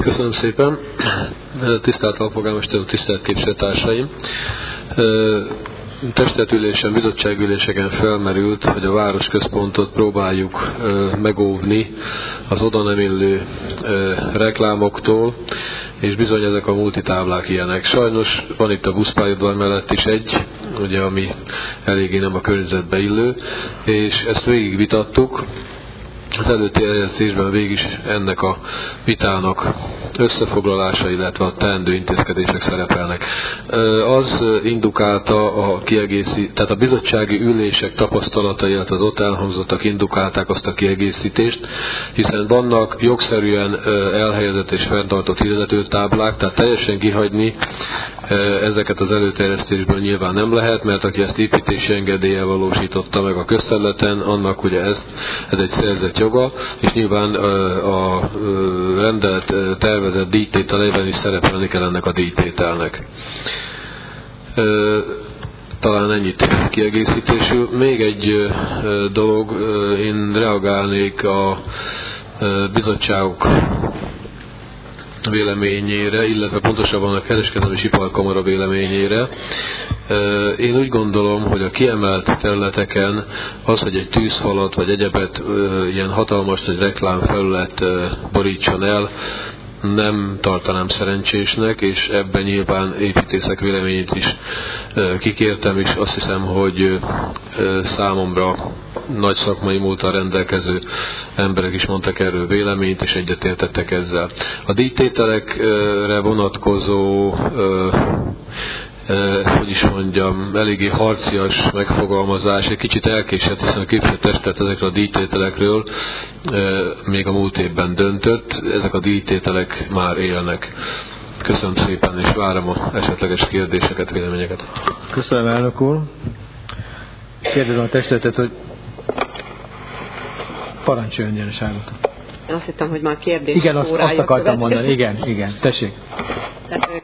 Köszönöm szépen. Tisztelt alpolgármester, tisztelt képviselőtársaim! Testületülésen, bizottságüléseken felmerült, hogy a városközpontot próbáljuk megóvni az oda nem illő reklámoktól, és bizony ezek a multitáblák ilyenek. Sajnos van itt a buszpályaudvar mellett is egy, ugye, ami eléggé nem a környezetbe illő, és ezt végigvitattuk. Az előtti eljegyzésben végig is ennek a vitának összefoglalása, illetve a teendő intézkedések szerepelnek. Az indukálta tehát a bizottsági ülések tapasztalatai, illetve az ott elhangzottak indukálták azt a kiegészítést, hiszen vannak jogszerűen elhelyezett és fenntartott hirdetőtáblák, tehát teljesen kihagyni ezeket az előterjesztésből nyilván nem lehet, mert aki ezt építési engedéllyel valósította meg a közterületen, annak ugye ez egy szerzett joga, és nyilván a rendelet tervezett díjtételében is szerepelni kell ennek a díjtételnek. Talán ennyit kiegészítésül. Még egy dolog, én reagálnék a bizottságok véleményére, illetve pontosabban a Kereskedelmi és Iparkamara véleményére. Én úgy gondolom, hogy a kiemelt területeken az, hogy egy tűzfalat vagy egyebet ilyen hatalmas nagy reklámfelület borítson el, nem tartanám szerencsésnek, és ebben nyilván építészek véleményét is kikértem, és azt hiszem, hogy számomra nagy szakmai múlttal rendelkező emberek is mondtak erről véleményt, és egyetértettek ezzel. A díjtételekre vonatkozó hogy is mondjam, eléggé harcias megfogalmazás, egy kicsit elkésett, hiszen a képviselőtestet ezekről a díjtételekről még a múlt évben döntött, ezek a díjtételek már élnek. Köszönöm szépen, és várom a esetleges kérdéseket, véleményeket. Köszönöm, elnök úr. Kérdezem a testületet, hogy parancsoljon Gyereságot. Azt hittem, hogy már kérdés. Igen, azt akartam mondani. Igen, tessék. Tehát